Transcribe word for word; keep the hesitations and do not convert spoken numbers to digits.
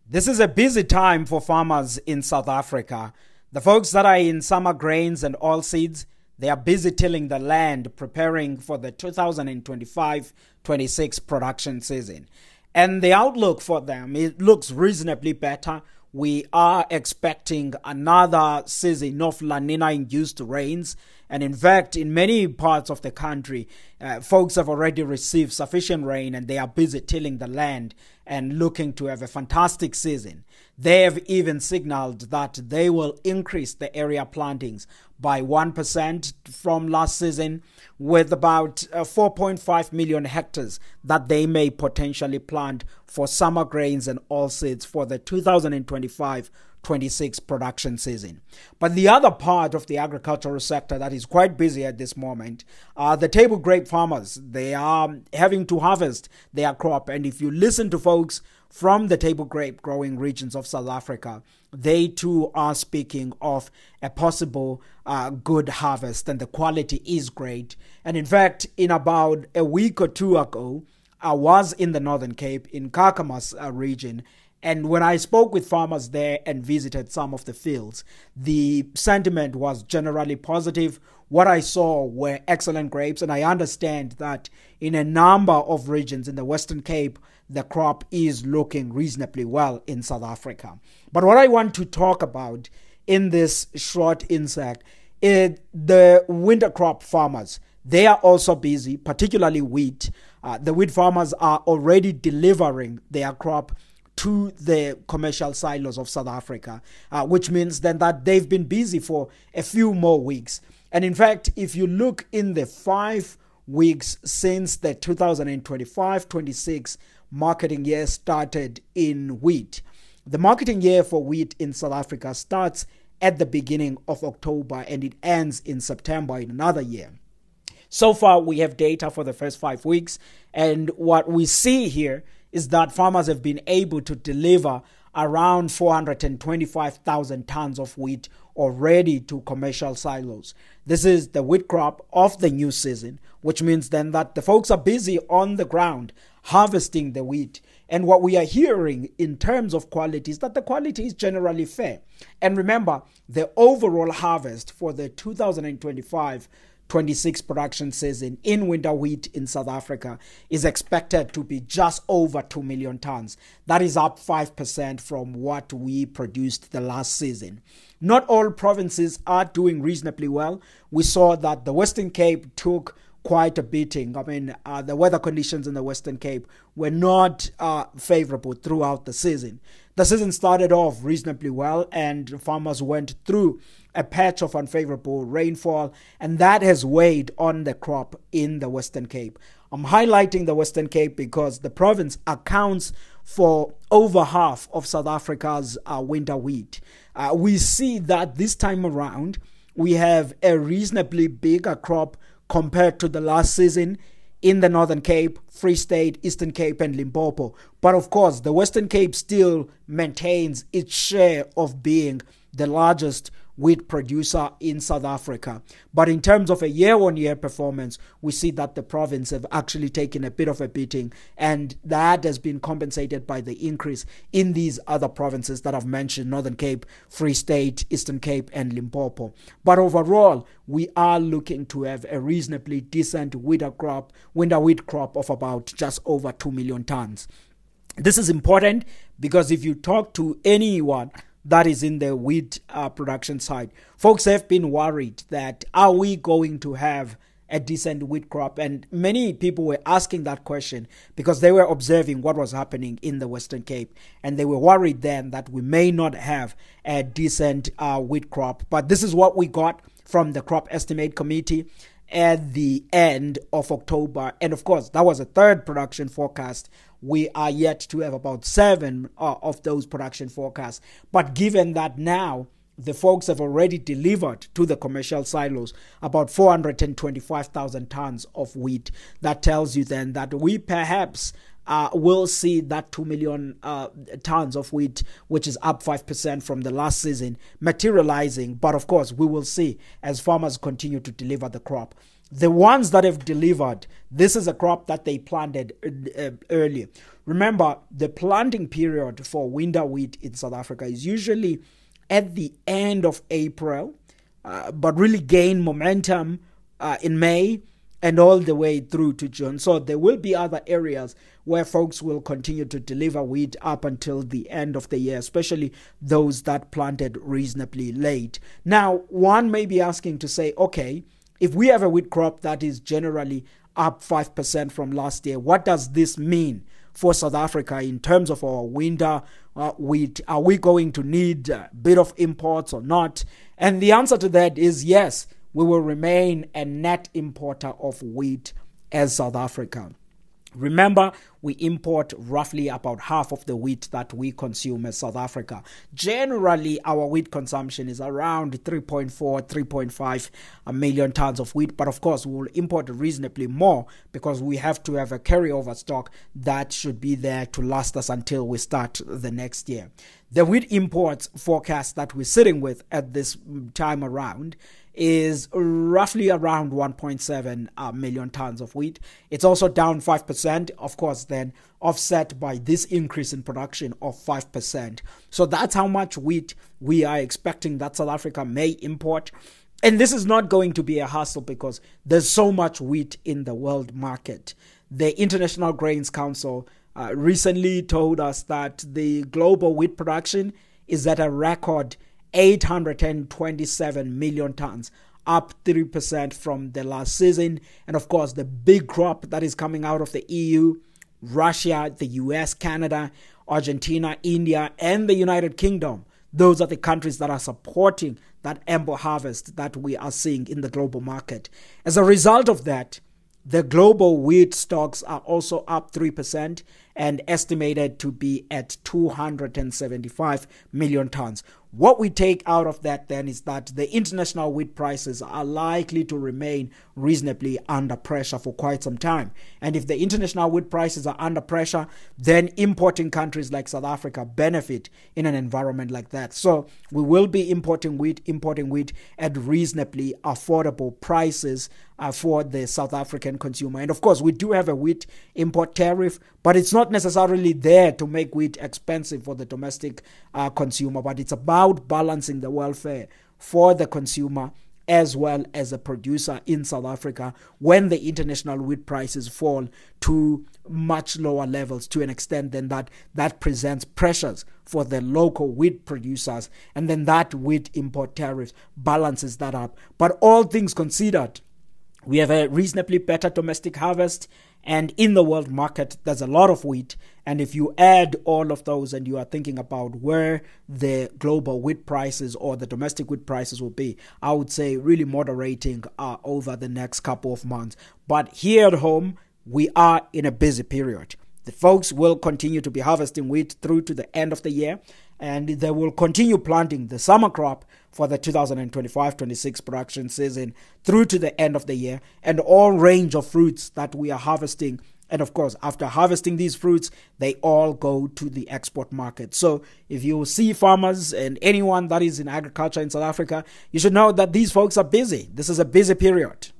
This is a busy time for farmers in South Africa. The folks that are in summer grains and oilseeds, they are busy tilling the land, preparing for the two thousand twenty-five twenty-six production season. And the outlook for them, it looks reasonably better. We are expecting another season of La Nina-induced rains. And in fact, in many parts of the country, uh, folks have already received sufficient rain and they are busy tilling the land and looking to have a fantastic season. They have even signaled that they will increase the area plantings by one percent from last season, with about uh, four point five million hectares that they may potentially plant for summer grains and oilseeds for the two thousand twenty-five twenty-six production season. But the other part of the agricultural sector that is quite busy at this moment are the table grape farmers. They are having to harvest their crop, and if you listen to folks from the table grape growing regions of South Africa, they too are speaking of a possible uh, good harvest, and the quality is great. And in fact, in about a week or two ago, I was in the Northern Cape, in Kakamas uh, region, and when I spoke with farmers there and visited some of the fields, the sentiment was generally positive. What I saw were excellent grapes, and I understand that in a number of regions in the Western Cape, the crop is looking reasonably well in South Africa. But what I want to talk about in this short insert is the winter crop farmers. They are also busy, particularly wheat. Uh, the wheat farmers are already delivering their crop to the commercial silos of South Africa, uh, which means then that they've been busy for a few more weeks. And in fact, if you look in the five weeks since the two thousand twenty-five twenty-six marketing year started in wheat, the marketing year for wheat in South Africa starts at the beginning of October and it ends in September in another year. So far, we have data for the first five weeks, and what we see here is that farmers have been able to deliver around four hundred twenty-five thousand tons of wheat already to commercial silos. This is the wheat crop of the new season, which means then that the folks are busy on the ground harvesting the wheat. And what we are hearing in terms of quality is that the quality is generally fair. And remember, the overall harvest for the two thousand twenty-five twenty-six production season in winter wheat in South Africa is expected to be just over two million tons. That is up five percent from what we produced the last season. Not all provinces are doing reasonably well. We saw that the Western Cape took quite a beating. I mean, uh, the weather conditions in the Western Cape were not uh, favorable throughout the season. The season started off reasonably well and farmers went through a patch of unfavorable rainfall, and that has weighed on the crop in the Western Cape. I'm highlighting the Western Cape because the province accounts for over half of South Africa's uh, winter wheat. Uh, we see that this time around, we have a reasonably bigger crop compared to the last season in the Northern Cape, Free State, Eastern Cape, and Limpopo. But of course, the Western Cape still maintains its share of being the largest wheat producer in South Africa. But in terms of a year-on-year performance, we see that the province have actually taken a bit of a beating, and that has been compensated by the increase in these other provinces that I've mentioned: Northern Cape, Free State, Eastern Cape, and Limpopo. But overall, we are looking to have a reasonably decent winter crop, winter wheat crop of about just over two million tons. This is important because if you talk to anyone that is in the wheat uh, production side, folks have been worried that are we going to have a decent wheat crop? And many people were asking that question because they were observing what was happening in the Western Cape, and they were worried then that we may not have a decent uh, wheat crop. But this is what we got from the Crop Estimate Committee at the end of October. And of course, that was a third production forecast. We are yet to have about seven uh, of those production forecasts. But given that now the folks have already delivered to the commercial silos about four hundred twenty-five thousand tons of wheat, that tells you then that we perhaps uh, will see that two million uh, tons of wheat, which is up five percent from the last season, materializing. But of course, we will see as farmers continue to deliver the crop. the ones that have delivered, this is a crop that they planted uh, earlier. Remember, the planting period for winter wheat in South Africa is usually at the end of April, uh, but really gain momentum uh, in May and all the way through to June. So there will be other areas where folks will continue to deliver wheat up until the end of the year, especially those that planted reasonably late. Now, one may be asking to say, okay, if we have a wheat crop that is generally up five percent from last year, what does this mean for South Africa in terms of our winter uh, wheat? Are we going to need a bit of imports or not? And the answer to that is yes, we will remain a net importer of wheat as South Africa. Remember, we import roughly about half of the wheat that we consume as South Africa. Generally, our wheat consumption is around three point four, three point five million tons of wheat. But of course, we will import reasonably more because we have to have a carryover stock that should be there to last us until we start the next year. The wheat imports forecast that we're sitting with at this time around is roughly around one point seven uh, million tons of wheat. It's also down five percent, of course, then offset by this increase in production of five percent. So that's how much wheat we are expecting that South Africa may import. And this is not going to be a hassle because there's so much wheat in the world market. The International Grains Council uh, recently told us that the global wheat production is at a record eight hundred twenty-seven million tons, up three percent from the last season. And of course, the big crop that is coming out of the E U, Russia, the U S, Canada, Argentina, India, and the United Kingdom. Those are the countries that are supporting that ample harvest that we are seeing in the global market. As a result of that, the global wheat stocks are also up three percent and estimated to be at two hundred seventy-five million tons. What we take out of that then is that the international wheat prices are likely to remain reasonably under pressure for quite some time. And if the international wheat prices are under pressure, then importing countries like South Africa benefit in an environment like that. So we will be importing wheat, importing wheat at reasonably affordable prices uh, for the South African consumer. And of course, we do have a wheat import tariff, but it's not necessarily there to make wheat expensive for the domestic uh, consumer, but it's about balancing the welfare for the consumer as well as a producer in South Africa when the international wheat prices fall to much lower levels to an extent then that that presents pressures for the local wheat producers, and then that wheat import tariff balances that up. But all things considered, we have a reasonably better domestic harvest, and in the world market, there's a lot of wheat. And if you add all of those and you are thinking about where the global wheat prices or the domestic wheat prices will be, I would say really moderating uh, over the next couple of months. But here at home, we are in a busy period. The folks will continue to be harvesting wheat through to the end of the year, and they will continue planting the summer crop for the two thousand twenty-five twenty-six production season through to the end of the year, and all range of fruits that we are harvesting. And of course, after harvesting these fruits, they all go to the export market. So if you see farmers and anyone that is in agriculture in South Africa, you should know that these folks are busy. This is a busy period.